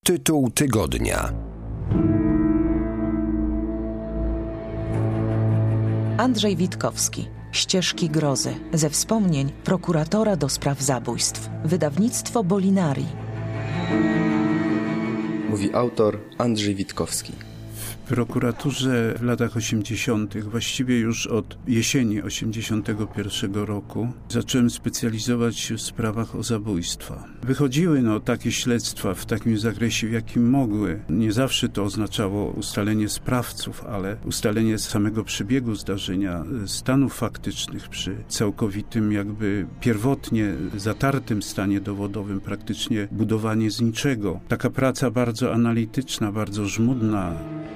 Tytuł tygodnia. Andrzej Witkowski. Ścieżki grozy. Ze wspomnień prokuratora do spraw zabójstw. Wydawnictwo Bolinari. Mówi autor Andrzej Witkowski. W prokuraturze w latach 80., właściwie już od jesieni 81 roku, zacząłem specjalizować się w sprawach o zabójstwa. Wychodziły takie śledztwa w takim zakresie, w jakim mogły. Nie zawsze to oznaczało ustalenie sprawców, ale ustalenie samego przebiegu zdarzenia, stanów faktycznych przy całkowitym, pierwotnie zatartym stanie dowodowym, praktycznie budowanie z niczego. Taka praca bardzo analityczna, bardzo żmudna.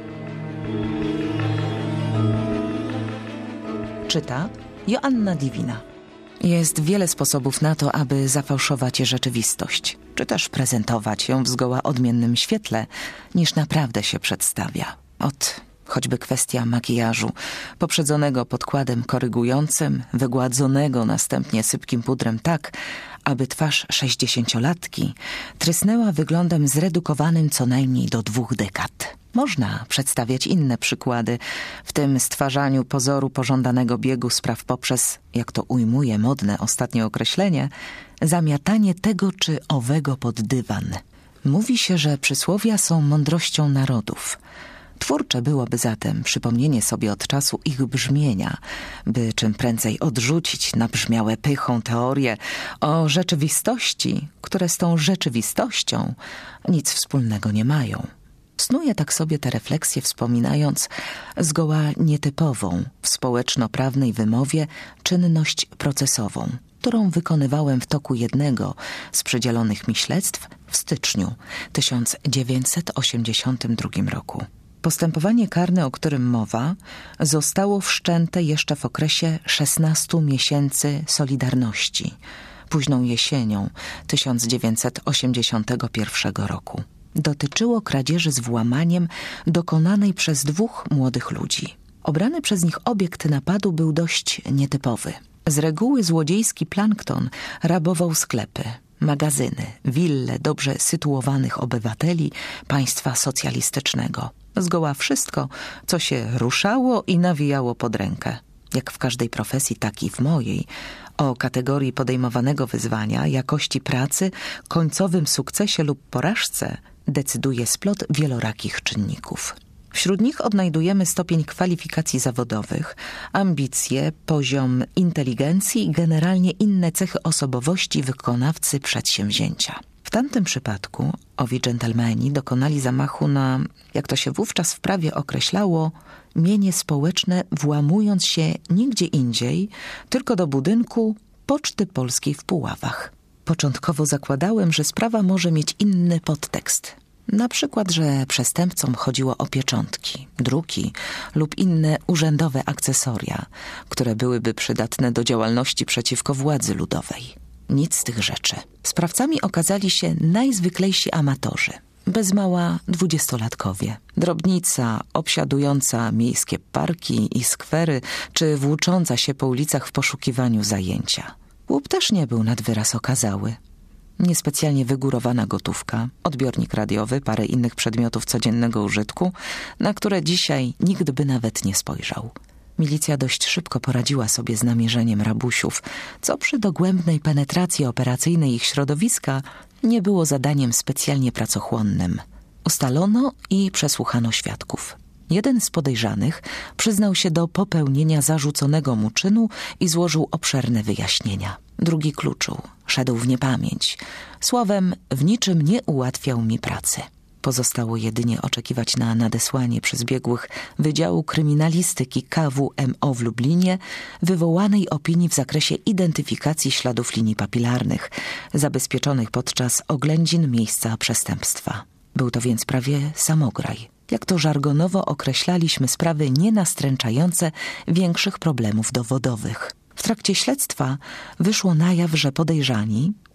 Czyta Joanna Diwina. Jest wiele sposobów na to, aby zafałszować rzeczywistość, czy też prezentować ją w zgoła odmiennym świetle, niż naprawdę się przedstawia. Choćby kwestia makijażu, poprzedzonego podkładem korygującym, wygładzonego następnie sypkim pudrem tak, aby twarz 60-latki trysnęła wyglądem zredukowanym co najmniej do 2 dekad. Można przedstawiać inne przykłady, w tym stwarzaniu pozoru pożądanego biegu spraw poprzez, jak to ujmuje modne ostatnie określenie, zamiatanie tego czy owego pod dywan. Mówi się, że przysłowia są mądrością narodów. Twórcze byłoby zatem przypomnienie sobie od czasu ich brzmienia, by czym prędzej odrzucić nabrzmiałe pychą teorie o rzeczywistości, które z tą rzeczywistością nic wspólnego nie mają. Snuję tak sobie te refleksje, wspominając zgoła nietypową w społeczno-prawnej wymowie czynność procesową, którą wykonywałem w toku jednego z przydzielonych mi śledztw w styczniu 1982 roku. Postępowanie karne, o którym mowa, zostało wszczęte jeszcze w okresie 16 miesięcy Solidarności, późną jesienią 1981 roku. Dotyczyło kradzieży z włamaniem dokonanej przez 2 młodych ludzi. Obrany przez nich obiekt napadu był dość nietypowy. Z reguły złodziejski plankton rabował sklepy, magazyny, wille dobrze sytuowanych obywateli państwa socjalistycznego. Zgoła wszystko, co się ruszało i nawijało pod rękę. Jak w każdej profesji, tak i w mojej. O kategorii podejmowanego wyzwania, jakości pracy, końcowym sukcesie lub porażce decyduje splot wielorakich czynników. Wśród nich odnajdujemy stopień kwalifikacji zawodowych, ambicje, poziom inteligencji i generalnie inne cechy osobowości wykonawcy przedsięwzięcia. W tamtym przypadku owi dżentelmeni dokonali zamachu na, jak to się wówczas w prawie określało, mienie społeczne, włamując się nigdzie indziej, tylko do budynku Poczty Polskiej w Puławach. Początkowo zakładałem, że sprawa może mieć inny podtekst. Na przykład, że przestępcom chodziło o pieczątki, druki lub inne urzędowe akcesoria, które byłyby przydatne do działalności przeciwko władzy ludowej. Nic z tych rzeczy. Sprawcami okazali się najzwyklejsi amatorzy. Bez mała 20-latkowie. Drobnica obsiadująca miejskie parki i skwery, czy włócząca się po ulicach w poszukiwaniu zajęcia. Łup też nie był nad wyraz okazały. Niespecjalnie wygórowana gotówka, odbiornik radiowy, parę innych przedmiotów codziennego użytku, na które dzisiaj nikt by nawet nie spojrzał. Milicja dość szybko poradziła sobie z namierzeniem rabusiów, co przy dogłębnej penetracji operacyjnej ich środowiska nie było zadaniem specjalnie pracochłonnym. Ustalono i przesłuchano świadków. Jeden z podejrzanych przyznał się do popełnienia zarzuconego mu czynu i złożył obszerne wyjaśnienia. Drugi kluczył, szedł w niepamięć. Słowem, w niczym nie ułatwiał mi pracy. Pozostało jedynie oczekiwać na nadesłanie przez biegłych Wydziału Kryminalistyki KWMO w Lublinie wywołanej opinii w zakresie identyfikacji śladów linii papilarnych, zabezpieczonych podczas oględzin miejsca przestępstwa. Był to więc prawie samograj. Jak to żargonowo określaliśmy, sprawy nienastręczające większych problemów dowodowych. W trakcie śledztwa wyszło na jaw, że podejrzani,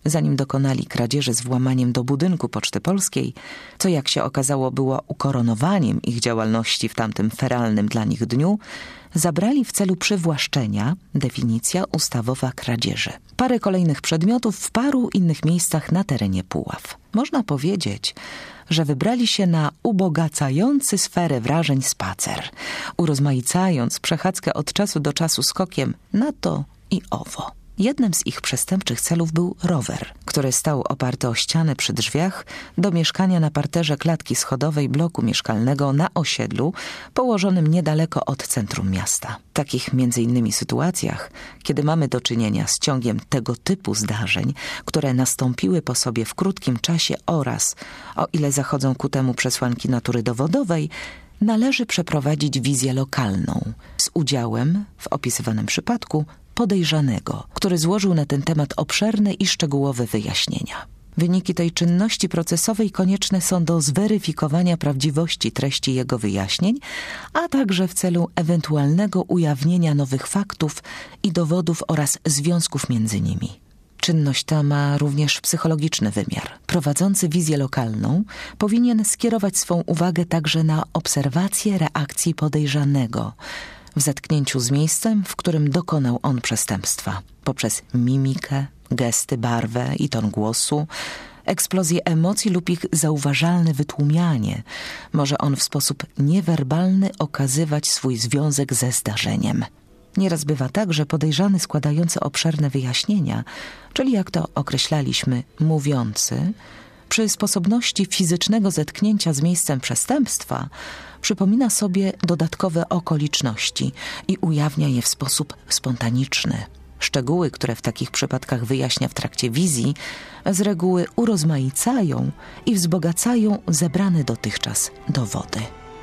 zanim dokonali kradzieży z włamaniem do budynku Poczty Polskiej, co jak się okazało było ukoronowaniem ich działalności w tamtym feralnym dla nich dniu, zabrali w celu przywłaszczenia, definicja ustawowa kradzieży, parę kolejnych przedmiotów w paru innych miejscach na terenie Puław. Można powiedzieć, że wybrali się na ubogacający sferę wrażeń spacer, urozmaicając przechadzkę od czasu do czasu skokiem na to i owo. Jednym z ich przestępczych celów był rower, który stał oparty o ścianę przy drzwiach do mieszkania na parterze klatki schodowej bloku mieszkalnego na osiedlu położonym niedaleko od centrum miasta. W takich m.in. sytuacjach, kiedy mamy do czynienia z ciągiem tego typu zdarzeń, które nastąpiły po sobie w krótkim czasie oraz, o ile zachodzą ku temu przesłanki natury dowodowej, należy przeprowadzić wizję lokalną z udziałem, w opisywanym przypadku, podejrzanego, który złożył na ten temat obszerne i szczegółowe wyjaśnienia. Wyniki tej czynności procesowej konieczne są do zweryfikowania prawdziwości treści jego wyjaśnień, a także w celu ewentualnego ujawnienia nowych faktów i dowodów oraz związków między nimi. Czynność ta ma również psychologiczny wymiar. Prowadzący wizję lokalną powinien skierować swą uwagę także na obserwację reakcji podejrzanego w zetknięciu z miejscem, w którym dokonał on przestępstwa. Poprzez mimikę, gesty, barwę i ton głosu, eksplozję emocji lub ich zauważalne wytłumianie, może on w sposób niewerbalny okazywać swój związek ze zdarzeniem. Nieraz bywa tak, że podejrzany składający obszerne wyjaśnienia, czyli jak to określaliśmy, mówiący, przy sposobności fizycznego zetknięcia z miejscem przestępstwa przypomina sobie dodatkowe okoliczności i ujawnia je w sposób spontaniczny. Szczegóły, które w takich przypadkach wyjaśnia w trakcie wizji, z reguły urozmaicają i wzbogacają zebrane dotychczas dowody.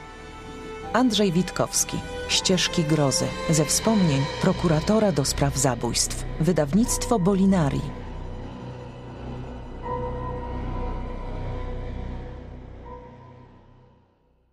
Andrzej Witkowski. Ścieżki grozy. Ze wspomnień prokuratora do spraw zabójstw. Wydawnictwo Bolinari.